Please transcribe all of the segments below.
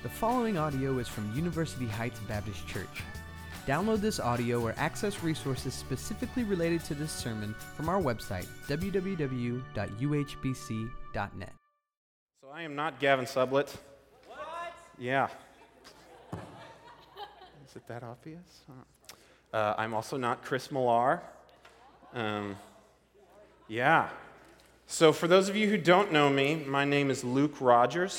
The following audio is from University Heights Baptist Church. Download this audio or access resources specifically related to this sermon from our website, www.uhbc.net. So I am not Gavin Sublett. What? Yeah. Is it that obvious? I'm also not Chris Millar. Yeah. So for those of you who don't know me, my name is Luke Rogers.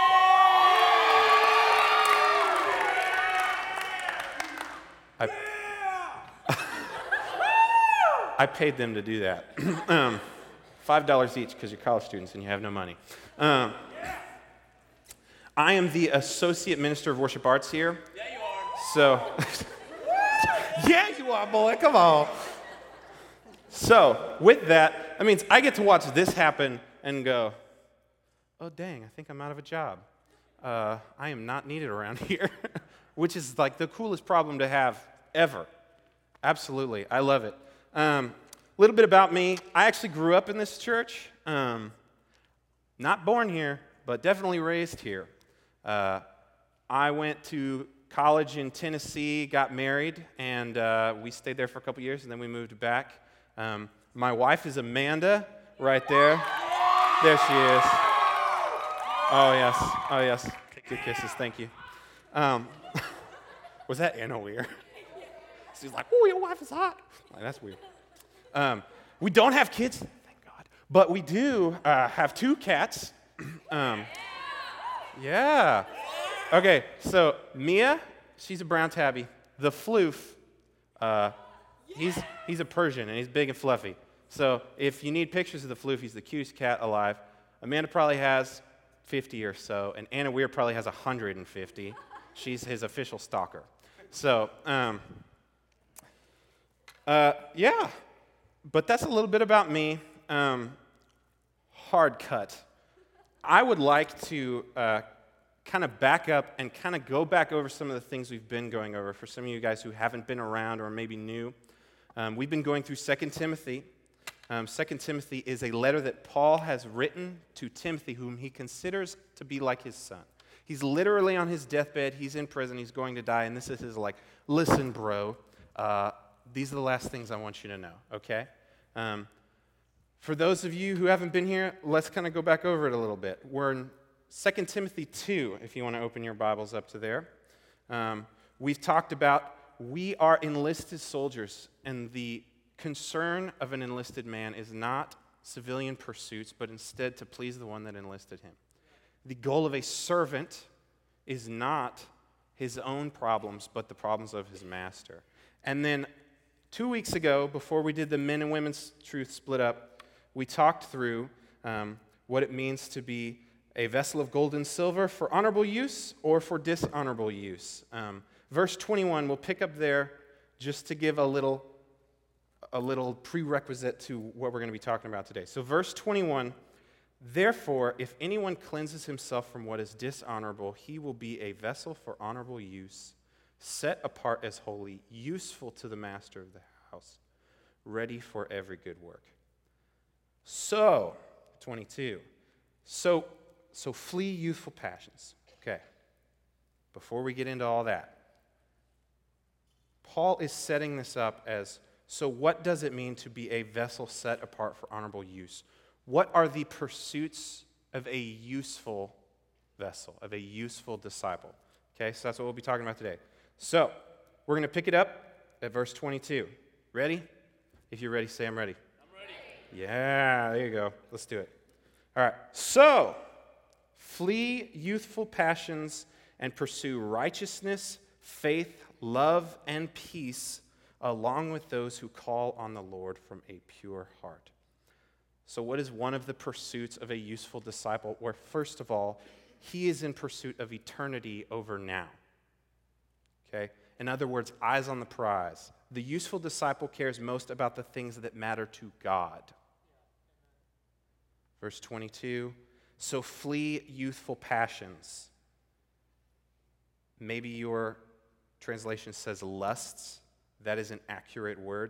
I paid them to do that. $5 each because you're college students and you have no money. I am the Associate Minister of Worship Arts here. Yeah, you are. So, yeah, you are, boy. Come on. So, with that means I get to watch this happen and go, oh, dang, I think I'm out of a job. I am not needed around here, which is like the coolest problem to have ever. Absolutely. I love it. A little bit about me. I actually grew up in this church. Not born here, but definitely raised here. I went to college in Tennessee, got married, and we stayed there for a couple years, and then we moved back. My wife is Amanda, right there. There she is. Oh, yes. Take your kisses, thank you. Was that Anna weird? She's like, oh, your wife is hot. Like, that's weird. We don't have kids, thank God, but we do have two cats. Yeah. Okay, so Mia, she's a brown tabby. The Floof, he's a Persian, and he's big and fluffy. So if you need pictures of the Floof, he's the cutest cat alive. Amanda probably has 50 or so, and Anna Weir probably has 150. She's his official stalker. So, yeah, but that's a little bit about me. Hard cut. I would like to kind of back up and kind of go back over some of the things we've been going over for some of you guys who haven't been around or maybe new. We've been going through 2 Timothy. 2 Timothy is a letter that Paul has written to Timothy, whom he considers to be like his son. He's literally on his deathbed. He's in prison. He's going to die. And this is his like, listen, bro, these are the last things I want you to know, okay? For those of you who haven't been here, let's kind of go back over it a little bit. We're in 2 Timothy 2, if you want to open your Bibles up to there. We've talked about we are enlisted soldiers, and the concern of an enlisted man is not civilian pursuits, but instead to please the one that enlisted him. The goal of a servant is not his own problems, but the problems of his master. And then 2 weeks ago, before we did the men and women's truth split up, we talked through what it means to be a vessel of gold and silver for honorable use or for dishonorable use. Verse 21, we'll pick up there just to give a little prerequisite to what we're going to be talking about today. So verse 21, therefore, if anyone cleanses himself from what is dishonorable, he will be a vessel for honorable use, set apart as holy, useful to the master of the house, ready for every good work. So, 22. So flee youthful passions. Okay. Before we get into all that, Paul is setting this up as, so what does it mean to be a vessel set apart for honorable use? What are the pursuits of a useful vessel, of a useful disciple? Okay, so that's what we'll be talking about today. So, we're going to pick it up at verse 22. Ready? If you're ready, say I'm ready. I'm ready. Yeah, there you go. Let's do it. All right. So, flee youthful passions and pursue righteousness, faith, love, and peace, along with those who call on the Lord from a pure heart. So what is one of the pursuits of a useful disciple? Where, first of all, he is in pursuit of eternity over now. Okay? In other words, eyes on the prize. The useful disciple cares most about the things that matter to God. Verse 22, so flee youthful passions. Maybe your translation says lusts. That is an accurate word.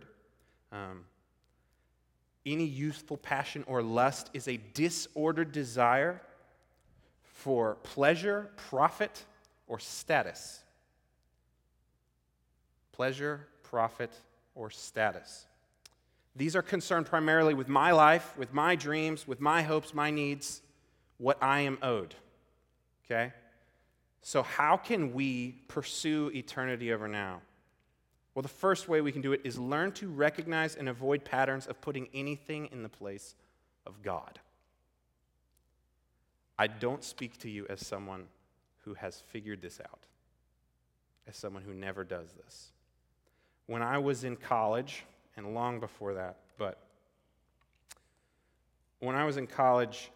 Any youthful passion or lust is a disordered desire for pleasure, profit, or status. Pleasure, profit, or status. These are concerned primarily with my life, with my dreams, with my hopes, my needs, what I am owed. Okay? So how can we pursue eternity over now? Well, the first way we can do it is learn to recognize and avoid patterns of putting anything in the place of God. I don't speak to you as someone who has figured this out, as someone who never does this. When I was in college, and long before that, but when I was in college,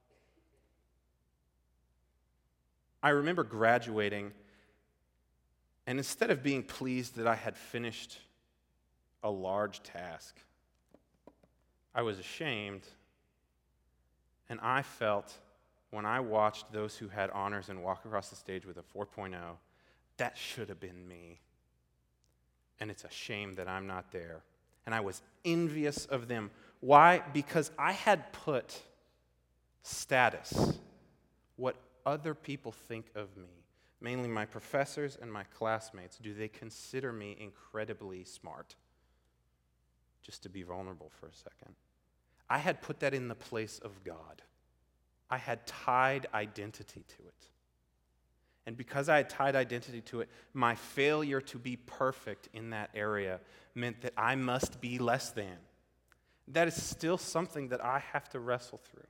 I remember graduating, and instead of being pleased that I had finished a large task, I was ashamed, and I felt, when I watched those who had honors and walk across the stage with a 4.0, that should have been me. And it's a shame that I'm not there. And I was envious of them. Why? Because I had put status, what other people think of me, mainly my professors and my classmates, do they consider me incredibly smart? Just to be vulnerable for a second. I had put that in the place of God. I had tied identity to it. And because I had tied identity to it, my failure to be perfect in that area meant that I must be less than. That is still something that I have to wrestle through.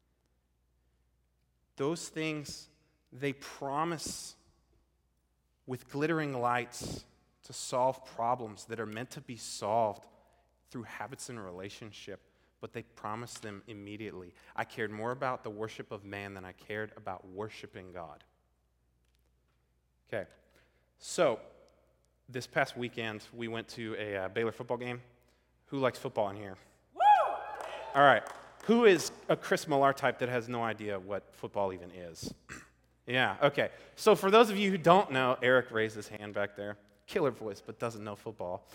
Those things, they promise with glittering lights to solve problems that are meant to be solved through habits and relationship, but they promise them immediately. I cared more about the worship of man than I cared about worshiping God. Okay, so this past weekend, we went to a Baylor football game. Who likes football in here? Woo! All right. Who is a Chris Millar type that has no idea what football even is? Yeah, okay. So for those of you who don't know, Eric raised his hand back there. Killer voice, but doesn't know football.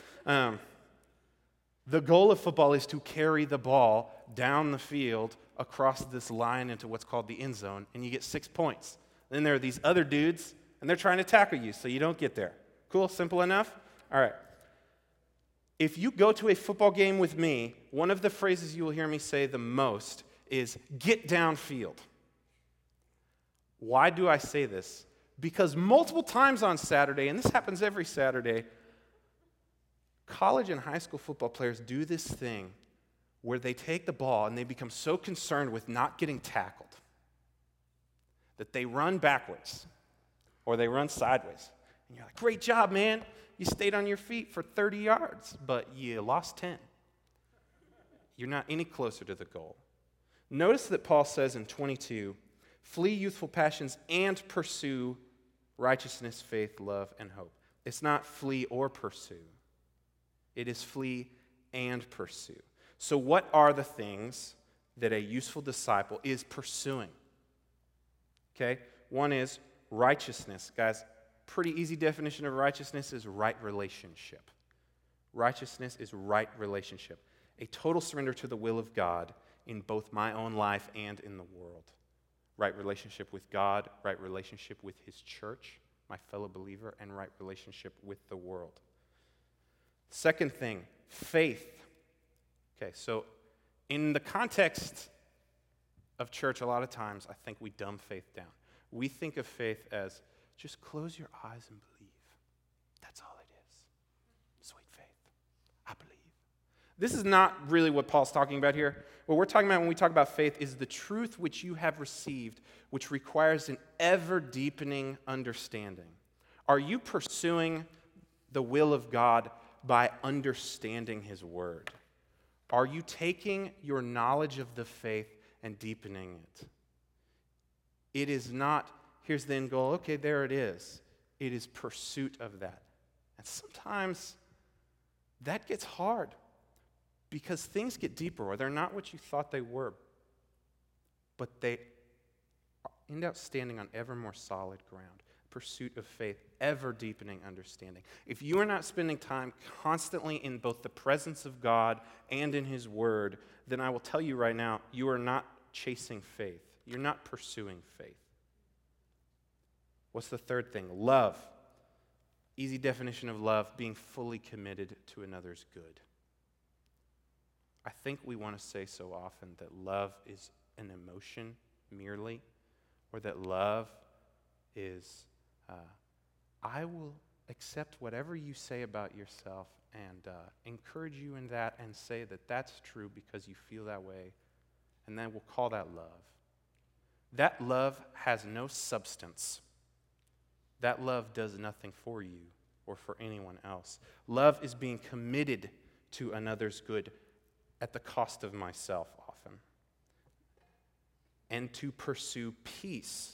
The goal of football is to carry the ball down the field across this line into what's called the end zone, and you get 6 points. Then there are these other dudes, and they're trying to tackle you, so you don't get there. Cool? Simple enough? All right. If you go to a football game with me, one of the phrases you will hear me say the most is, get downfield. Why do I say this? Because multiple times on Saturday, and this happens every Saturday, college and high school football players do this thing where they take the ball and they become so concerned with not getting tackled that they run backwards or they run sideways. And you're like, great job, man. You stayed on your feet for 30 yards, but you lost 10. You're not any closer to the goal. Notice that Paul says in 22, flee youthful passions and pursue righteousness, faith, love, and hope. It's not flee or pursue. It is flee and pursue. So what are the things that a useful disciple is pursuing? Okay, one is righteousness. Guys, pretty easy definition of righteousness is right relationship. Righteousness is right relationship. A total surrender to the will of God in both my own life and in the world. Right relationship with God, right relationship with His church, my fellow believer, and right relationship with the world. Second thing, faith. Okay, so in the context of church, a lot of times I think we dumb faith down. We think of faith as just close your eyes and believe. That's all it is. Sweet faith. I believe. This is not really what Paul's talking about here. What we're talking about when we talk about faith is the truth which you have received, which requires an ever-deepening understanding. Are you pursuing the will of God by understanding His Word? Are you taking your knowledge of the faith and deepening it? It is not, here's the end goal, okay, there it is. It is pursuit of that. And sometimes that gets hard because things get deeper or they're not what you thought they were, but they end up standing on ever more solid ground. Pursuit of faith, ever deepening understanding. If you are not spending time constantly in both the presence of God and in His Word, then I will tell you right now, you are not chasing faith. You're not pursuing faith. What's the third thing? Love. Easy definition of love, being fully committed to another's good. I think we want to say so often that love is an emotion merely, or that love is, I will accept whatever you say about yourself and encourage you in that and say that that's true because you feel that way, and then we'll call that love. That love has no substance. That love does nothing for you or for anyone else. Love is being committed to another's good at the cost of myself often. And to pursue peace.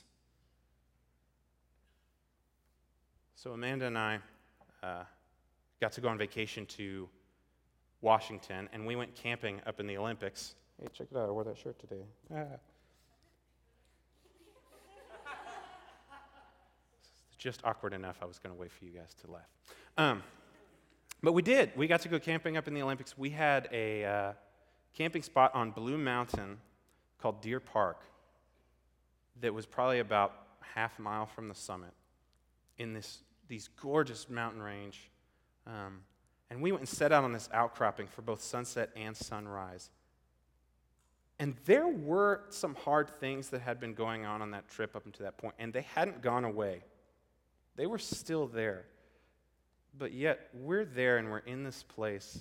So Amanda and I got to go on vacation to Washington, and we went camping up in the Olympics. Hey, check it out, I wore that shirt today. Just awkward enough, I was going to wait for you guys to laugh. But we did. We got to go camping up in the Olympics. We had a camping spot on Blue Mountain called Deer Park that was probably about half a mile from the summit in these gorgeous mountain range. And we went and set out on this outcropping for both sunset and sunrise. And there were some hard things that had been going on that trip up until that point, and they hadn't gone away. They were still there. But yet, we're there and we're in this place.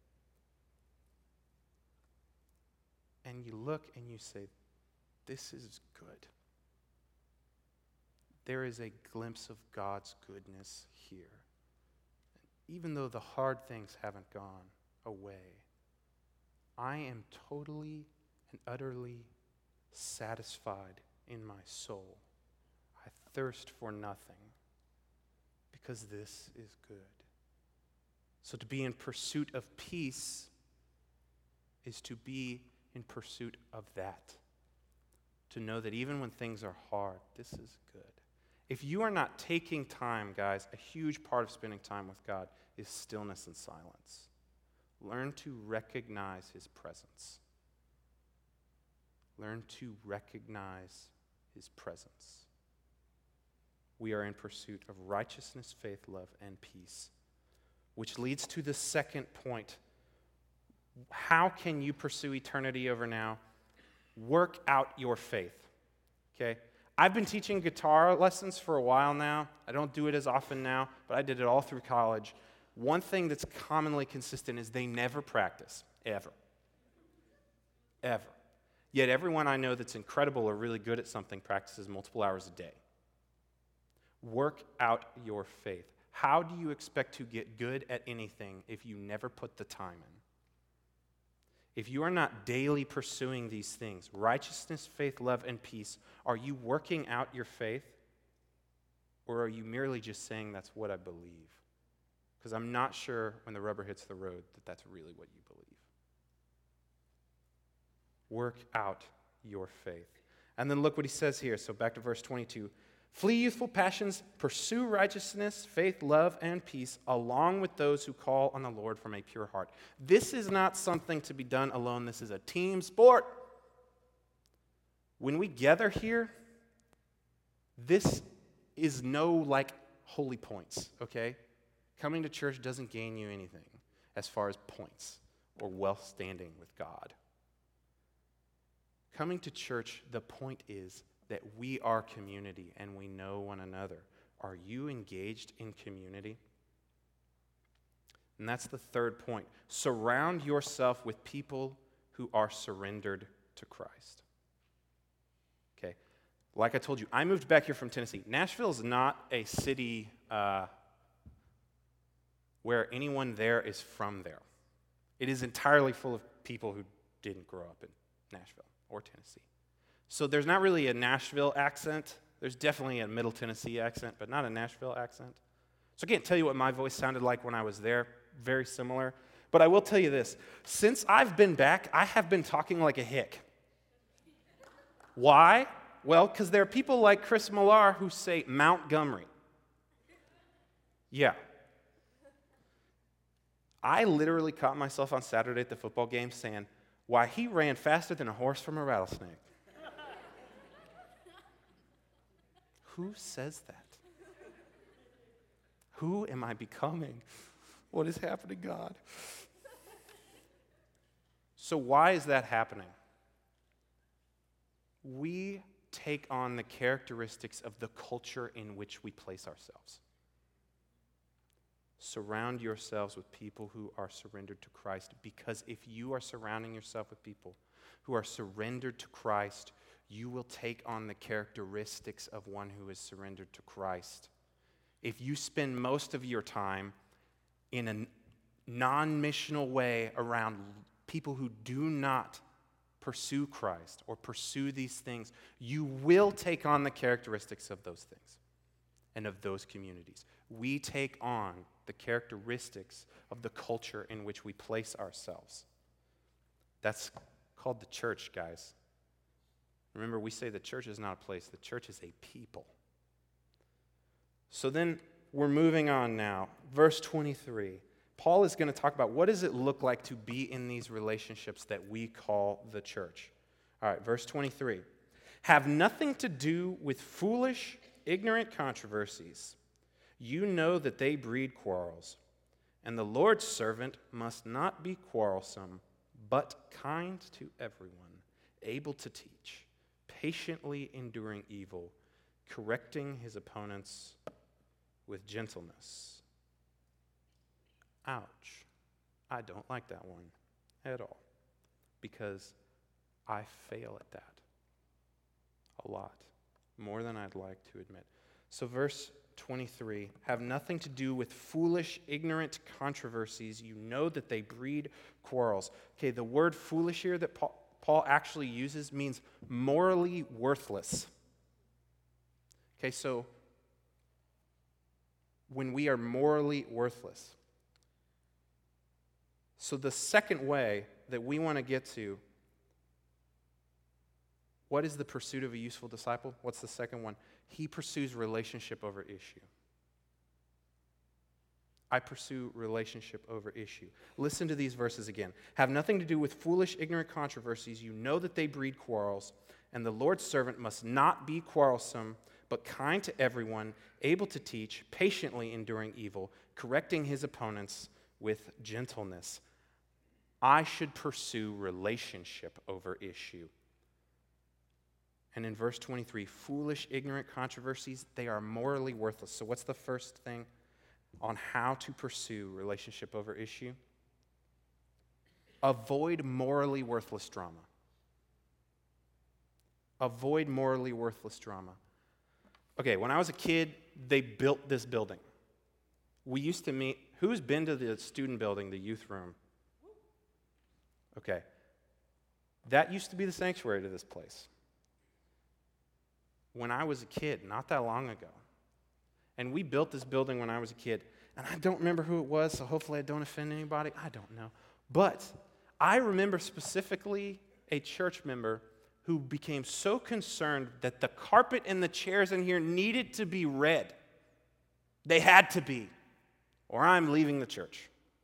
And you look and you say, this is good. There is a glimpse of God's goodness here. Even though the hard things haven't gone away, I am totally and utterly satisfied in my soul. I thirst for nothing because this is good. So to be in pursuit of peace is to be in pursuit of that. To know that even when things are hard, this is good. If you are not taking time, guys, a huge part of spending time with God is stillness and silence. Learn to recognize His presence. Learn to recognize His presence. We are in pursuit of righteousness, faith, love, and peace, which leads to the second point. How can you pursue eternity over now? Work out your faith, okay? I've been teaching guitar lessons for a while now. I don't do it as often now, but I did it all through college. One thing that's commonly consistent is they never practice, ever. Ever. Yet everyone I know that's incredible or really good at something practices multiple hours a day. Work out your faith. How do you expect to get good at anything if you never put the time in? If you are not daily pursuing these things, righteousness, faith, love, and peace, are you working out your faith? Or are you merely just saying that's what I believe? Because I'm not sure when the rubber hits the road that that's really what you believe. Work out your faith. And then look what he says here. So back to verse 22. Flee youthful passions, pursue righteousness, faith, love, and peace, along with those who call on the Lord from a pure heart. This is not something to be done alone. This is a team sport. When we gather here, this is no like holy points, okay? Coming to church doesn't gain you anything as far as points or well-standing with God. Coming to church, the point is that we are community and we know one another. Are you engaged in community? And that's the third point. Surround yourself with people who are surrendered to Christ. Okay, like I told you, I moved back here from Tennessee. Nashville is not a city where anyone there is from there. It is entirely full of people who didn't grow up in Nashville or Tennessee. So there's not really a Nashville accent. There's definitely a Middle Tennessee accent, but not a Nashville accent. So I can't tell you what my voice sounded like when I was there. Very similar. But I will tell you this. Since I've been back, I have been talking like a hick. Why? Well, because there are people like Chris Millar who say Montgomery. Yeah. I literally caught myself on Saturday at the football game saying, why, he ran faster than a horse from a rattlesnake. Who says that? Who am I becoming? What is happening, God? So why is that happening? We take on the characteristics of the culture in which we place ourselves. Surround yourselves with people who are surrendered to Christ, because if you are surrounding yourself with people who are surrendered to Christ, you will take on the characteristics of one who is surrendered to Christ. If you spend most of your time in a non-missional way around people who do not pursue Christ or pursue these things, you will take on the characteristics of those things and of those communities. We take on the characteristics of the culture in which we place ourselves. That's called the church, guys. Remember, we say the church is not a place, the church is a people. So then we're moving on now. Verse 23. Paul is going to talk about what does it look like to be in these relationships that we call the church. All right, verse 23. Have nothing to do with foolish, ignorant controversies. You know that they breed quarrels. And the Lord's servant must not be quarrelsome, but kind to everyone, able to teach, patiently enduring evil, correcting his opponents with gentleness. Ouch. I don't like that one at all, because I fail at that a lot, more than I'd like to admit. So verse 23, have nothing to do with foolish, ignorant controversies. You know that they breed quarrels. Okay, the word foolish here that Paul actually uses means morally worthless. Okay, so when we are morally worthless. So the second way that we want to get to, what is the pursuit of a useful disciple? What's the second one? He pursues relationship over issue. I pursue relationship over issue. Listen to these verses again. Have nothing to do with foolish, ignorant controversies. You know that they breed quarrels, and the Lord's servant must not be quarrelsome, but kind to everyone, able to teach, patiently enduring evil, correcting his opponents with gentleness. I should pursue relationship over issue. And in verse 23, foolish, ignorant controversies, they are morally worthless. So what's the first thing on how to pursue relationship over issue? Avoid morally worthless drama. Avoid morally worthless drama. Okay, when I was a kid, they built this building. We used to meet, who's been to the student building, the youth room? Okay. That used to be the sanctuary to this place. When I was a kid, not that long ago. And we built this building when I was a kid. And I don't remember who it was, so hopefully I don't offend anybody. I don't know. But I remember specifically a church member who became so concerned that the carpet and the chairs in here needed to be red. They had to be, or I'm leaving the church.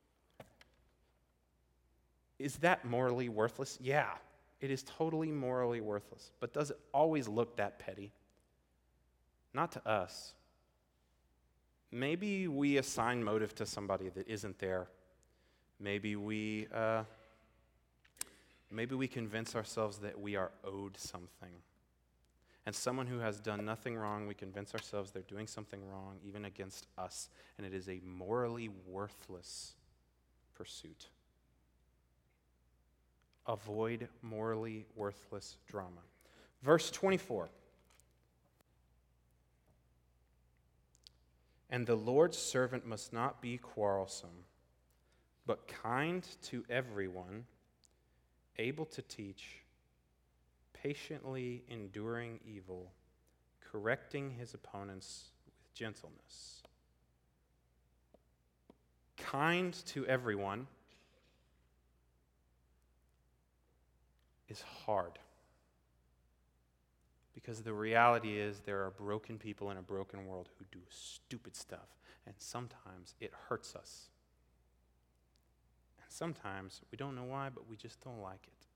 Is that morally worthless? Yeah, it is totally morally worthless. But does it always look that petty? Not to us. Maybe we assign motive to somebody that isn't there. Maybe we convince ourselves that we are owed something. And someone who has done nothing wrong, we convince ourselves they're doing something wrong, even against us. And it is a morally worthless pursuit. Avoid morally worthless drama. Verse 24. And the Lord's servant must not be quarrelsome, but kind to everyone, able to teach, patiently enduring evil, correcting his opponents with gentleness. Kind to everyone is hard. Because the reality is there are broken people in a broken world who do stupid stuff. And sometimes it hurts us. And sometimes we don't know why, but we just don't like it.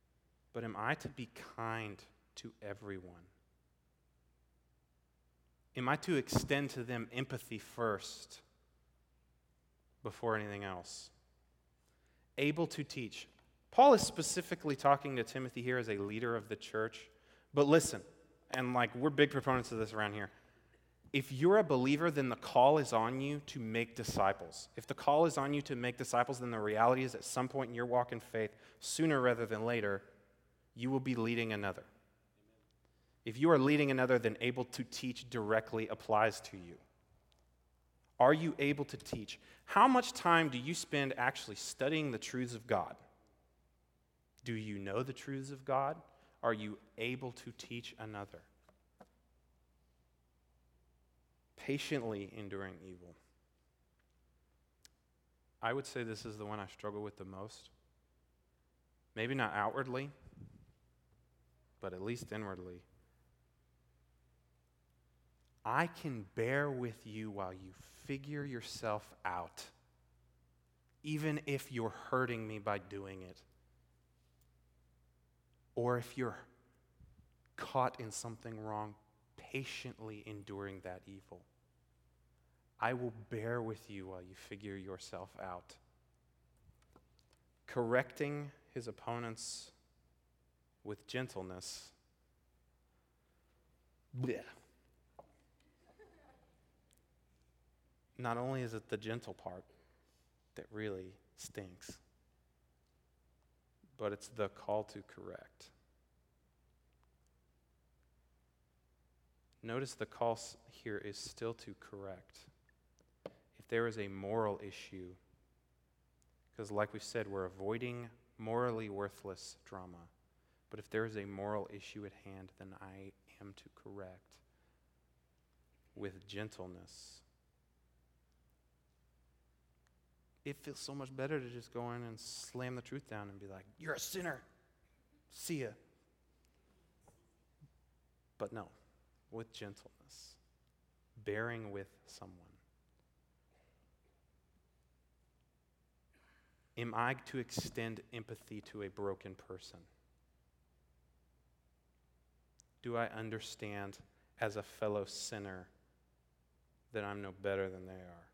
But am I to be kind to everyone? Am I to extend to them empathy first before anything else? Able to teach. Paul is specifically talking to Timothy here as a leader of the church. But listen, and we're big proponents of this around here. If you're a believer, then the call is on you to make disciples. If the call is on you to make disciples, then the reality is at some point in your walk in faith, sooner rather than later, you will be leading another. If you are leading another, then able to teach directly applies to you. Are you able to teach? How much time do you spend actually studying the truths of God? Do you know the truths of God? Are you able to teach another? Patiently enduring evil. I would say this is the one I struggle with the most. Maybe not outwardly, but at least inwardly. I can bear with you while you figure yourself out, even if you're hurting me by doing it, or if you're caught in something wrong, patiently enduring that evil. I will bear with you while you figure yourself out. Correcting his opponents with gentleness. Blech. Not only is it the gentle part that really stinks, but it's the call to correct. Notice the call here is still to correct. If there is a moral issue, because like we said, we're avoiding morally worthless drama. But if there is a moral issue at hand, then I am to correct with gentleness. It feels so much better to just go in and slam the truth down and be like, you're a sinner. See ya. But no, with gentleness, bearing with someone. Am I to extend empathy to a broken person? Do I understand as a fellow sinner that I'm no better than they are?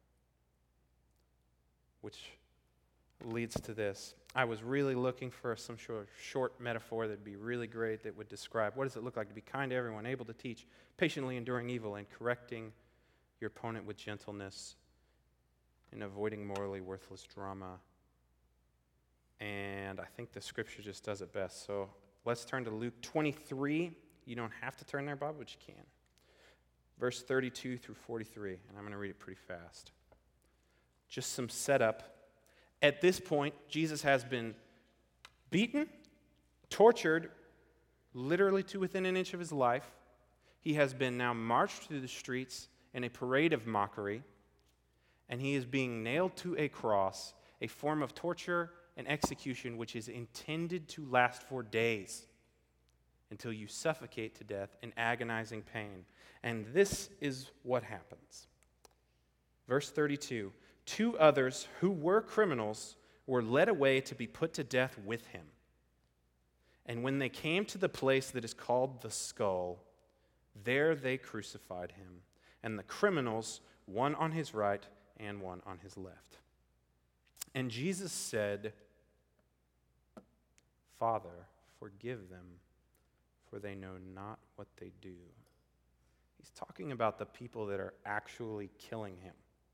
Which leads to this. I was really looking for some short metaphor that would be really great that would describe what does it look like to be kind to everyone, able to teach, patiently enduring evil, and correcting your opponent with gentleness, and avoiding morally worthless drama. And I think the scripture just does it best. So let's turn to Luke 23. You don't have to turn there, Bob, but you can. Verse 32 through 43, and I'm going to read it pretty fast. Just some setup. At this point, Jesus has been beaten, tortured, literally to within an inch of his life. He has been now marched through the streets in a parade of mockery, and he is being nailed to a cross, a form of torture and execution which is intended to last for days until you suffocate to death in agonizing pain. And this is what happens. Verse 32, 2 others who were criminals were led away to be put to death with him. And when they came to the place that is called the Skull, there they crucified him, and the criminals, one on his right and one on his left. And Jesus said, Father, forgive them, for they know not what they do. He's talking about the people that are actually killing him.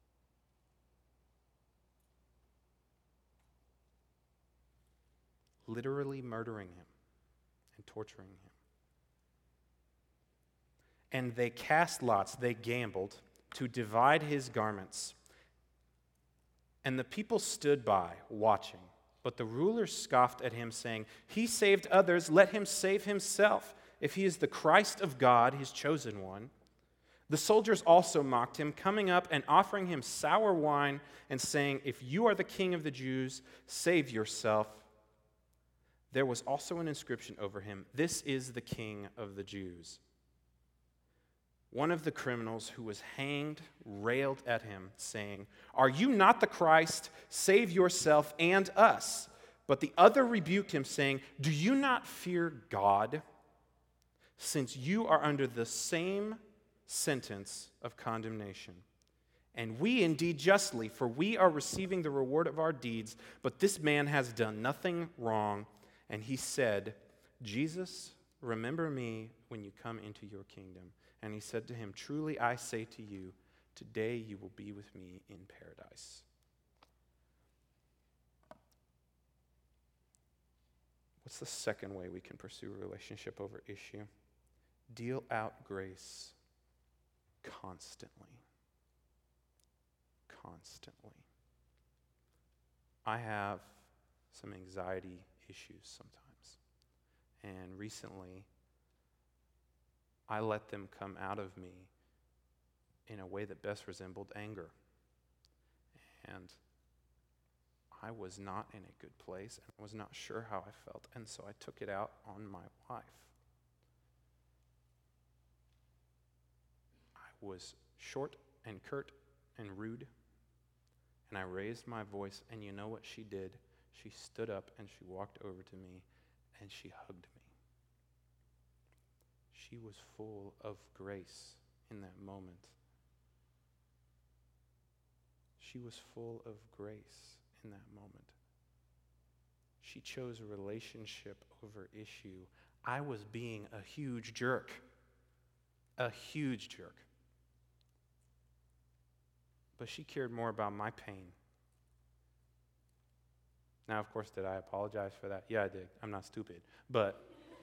Literally murdering him and torturing him. And they cast lots, they gambled, to divide his garments. And the people stood by, watching. But the rulers scoffed at him, saying, He saved others, let him save himself, if he is the Christ of God, his chosen one. The soldiers also mocked him, coming up and offering him sour wine, and saying, If you are the king of the Jews, save yourself. There was also an inscription over him, This is the King of the Jews. One of the criminals who was hanged railed at him, saying, Are you not the Christ? Save yourself and us. But the other rebuked him, saying, Do you not fear God, since you are under the same sentence of condemnation. And we indeed justly, for we are receiving the reward of our deeds, but this man has done nothing wrong. And he said, Jesus, remember me when you come into your kingdom. And he said to him, truly I say to you, today you will be with me in paradise. What's the second way we can pursue a relationship over issue? Deal out grace constantly. Constantly. I have some anxiety issues sometimes. And recently, I let them come out of me in a way that best resembled anger. And I was not in a good place and was not sure how I felt. And so I took it out on my wife. I was short and curt and rude. And I raised my voice, and you know what she did? She stood up and she walked over to me and she hugged me. She was full of grace in that moment. She was full of grace in that moment. She chose a relationship over issue. I was being a huge jerk. A huge jerk. But she cared more about my pain. Now, of course, did I apologize for that? Yeah, I did. I'm not stupid. But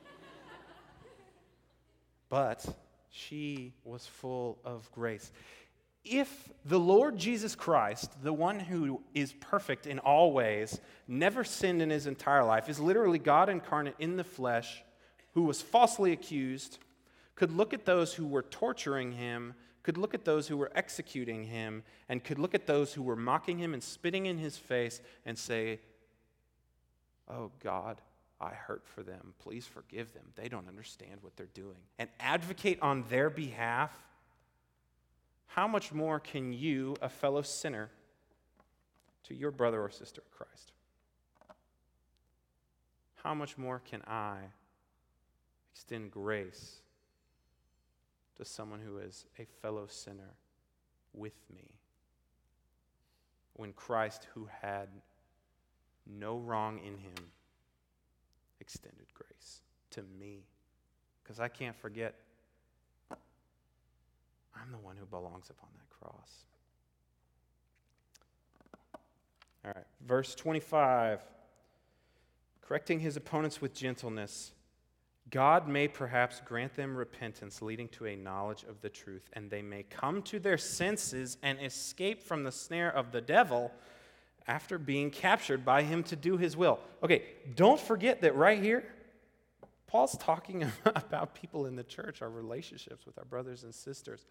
she was full of grace. If the Lord Jesus Christ, the one who is perfect in all ways, never sinned in his entire life, is literally God incarnate in the flesh, who was falsely accused, could look at those who were torturing him, could look at those who were executing him, and could look at those who were mocking him and spitting in his face and say, oh God, I hurt for them. Please forgive them. They don't understand what they're doing. And advocate on their behalf. How much more can you, a fellow sinner, to your brother or sister in Christ? How much more can I extend grace to someone who is a fellow sinner with me, when Christ, who had no wrong in him, extended grace to me? Because I can't forget, I'm the one who belongs upon that cross. All right, verse 25. Correcting his opponents with gentleness, God may perhaps grant them repentance leading to a knowledge of the truth, and they may come to their senses and escape from the snare of the devil after being captured by him to do his will. Okay, don't forget that right here, Paul's talking about people in the church, our relationships with our brothers and sisters.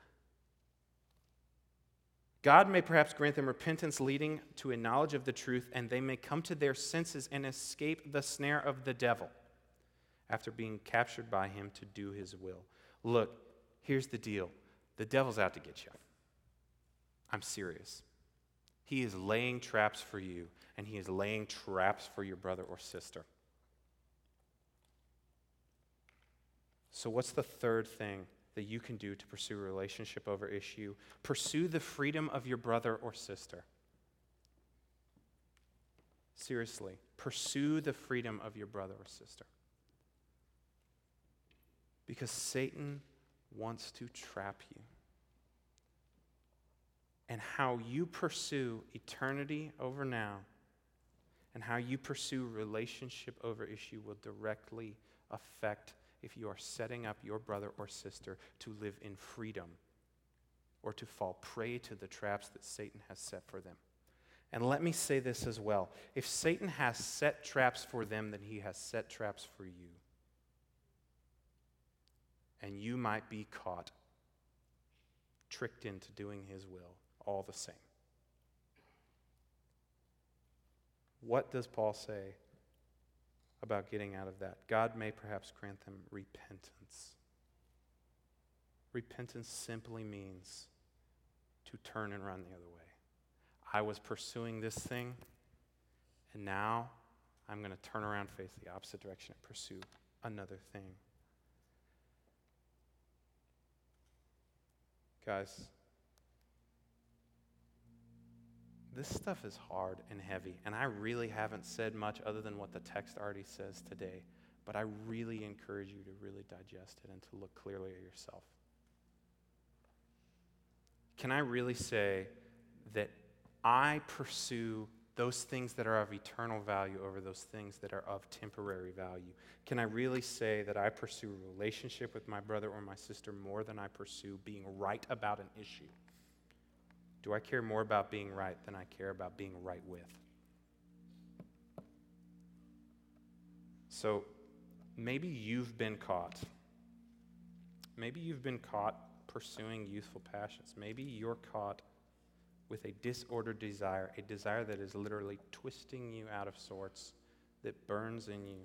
God may perhaps grant them repentance leading to a knowledge of the truth, and they may come to their senses and escape the snare of the devil after being captured by him to do his will. Look, here's the deal. The devil's out to get you. I'm serious. He is laying traps for you, and he is laying traps for your brother or sister. So what's the third thing that you can do to pursue a relationship over issue? Pursue the freedom of your brother or sister. Seriously, pursue the freedom of your brother or sister. Because Satan wants to trap you. And how you pursue eternity over now and how you pursue relationship over issue will directly affect if you are setting up your brother or sister to live in freedom or to fall prey to the traps that Satan has set for them. And let me say this as well. If Satan has set traps for them, then he has set traps for you. And you might be caught, tricked into doing his will all the same. What does Paul say about getting out of that? God may perhaps grant them repentance. Repentance simply means to turn and run the other way. I was pursuing this thing, and now I'm going to turn around, face the opposite direction, and pursue another thing. Guys, this stuff is hard and heavy, and I really haven't said much other than what the text already says today, but I really encourage you to really digest it and to look clearly at yourself. Can I really say that I pursue those things that are of eternal value over those things that are of temporary value? Can I really say that I pursue a relationship with my brother or my sister more than I pursue being right about an issue? Do I care more about being right than I care about being right with? So maybe you've been caught. Maybe you've been caught pursuing youthful passions. Maybe you're caught with a disordered desire, a desire that is literally twisting you out of sorts, that burns in you,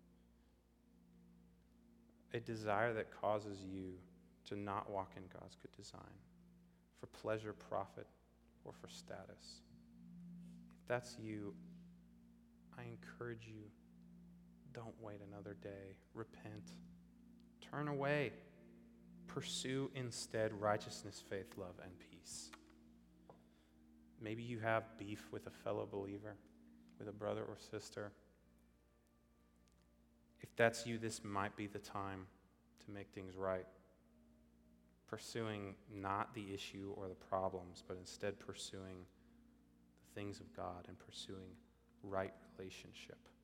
a desire that causes you to not walk in God's good design, for pleasure, profit, or for status. If that's you, I encourage you, don't wait another day. Repent. Turn away. Pursue instead righteousness, faith, love, and peace. Maybe you have beef with a fellow believer, with a brother or sister. If that's you, this might be the time to make things right. Pursuing not the issue or the problems, but instead pursuing the things of God and pursuing right relationship.